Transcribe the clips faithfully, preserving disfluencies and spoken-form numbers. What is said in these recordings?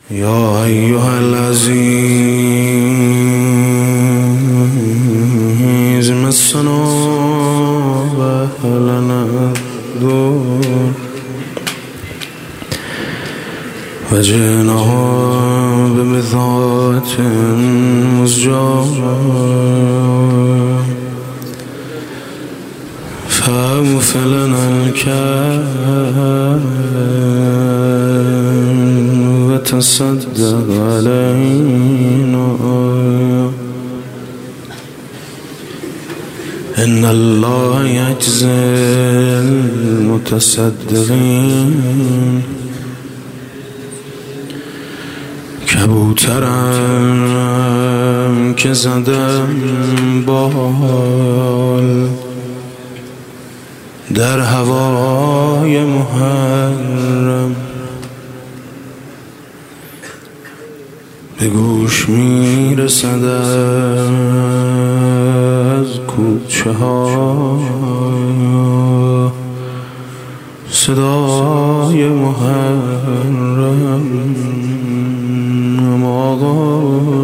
يا أيها العزيز مسنا وأهلنا الضر وجئنا ببضاعة مزجاة فأوفِ لنا الكيل وتصدق علينا إن الله يجزي المتصدقين. کبوترم که زدم بال در هوای محرم، به گوش میرسد از کوچه ها صدای محرم. آقا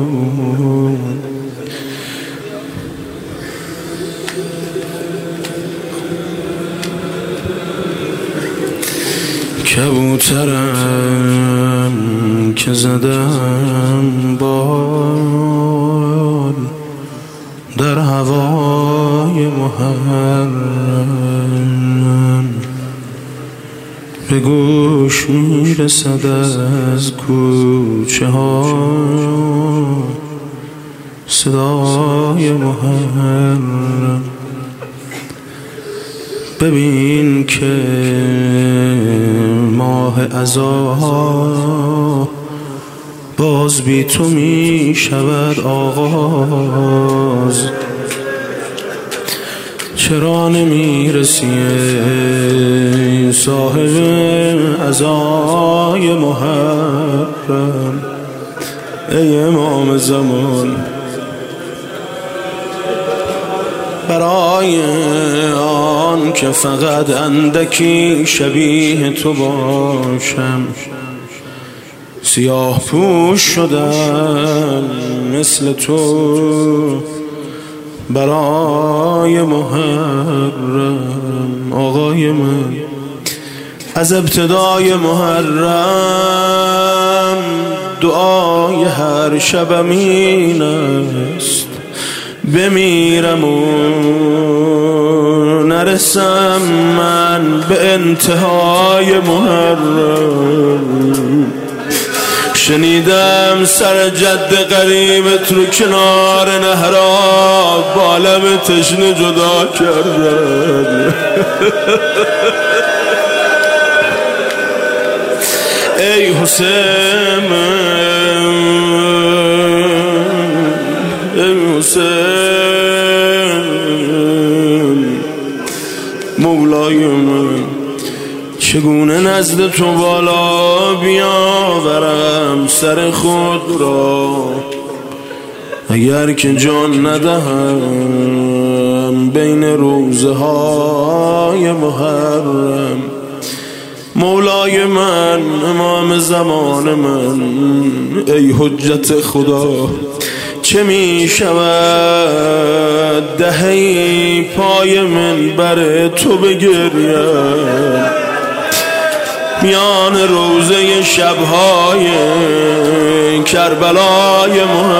کبوترم که زدم بال در هوای محرم، به گوش میرسد از کوچه ها صدای محرم. ببین که ماه عزا باز بی تو می شود آغاز. چرا نمی رسی صاحب عزای محرم ای امام زمان؟ برای آن که فقط اندکی شبیه تو باشم، سیاه پوش شدم مثل تو برای محرم. آقای من از ابتدای محرم دعای هر شبم این است، بمیرم و نرسم من به انتهای محرم. شنیدم سر جد قریبت رو کنار نهراب با لب تشنه جدا کردن. ای حسین، ای حسین مولای من، چگونه نزد تو بالا بیاورم سر خود را اگر که جان ندهم بین روزه های محرم. مولای من، امام زمان من، ای حجت خدا، چه می شود دهی پای من بر تو بگریم میان روزه شبهای کربلای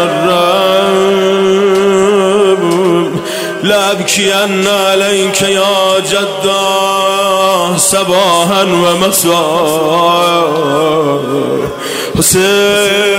محرم. لابکین علیک یا جدا صباحا و مسا. حسین